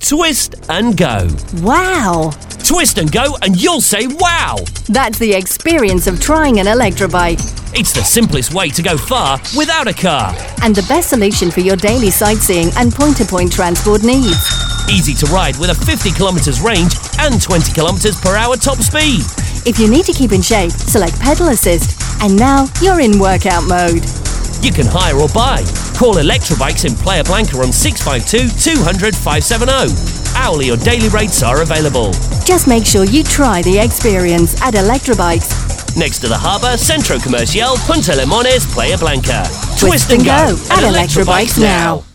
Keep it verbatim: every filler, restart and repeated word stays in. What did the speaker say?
Twist and go. Wow! Twist and go and you'll say wow! That's the experience of trying an Electrobike. It's the simplest way to go far without a car. And the best solution for your daily sightseeing and point-to-point transport needs. Easy to ride with a fifty kilometres range and twenty kilometres per hour top speed. If you need to keep in shape, select pedal assist. And now you're in workout mode. You can hire or buy. Call Electrobikes in Playa Blanca on six five two, two hundred, five seven zero. Hourly or daily rates are available. Just make sure you try the experience at Electrobikes. Next to the harbour, Centro Comercial, Punta Limones, Playa Blanca. Twist and go at Electrobikes now.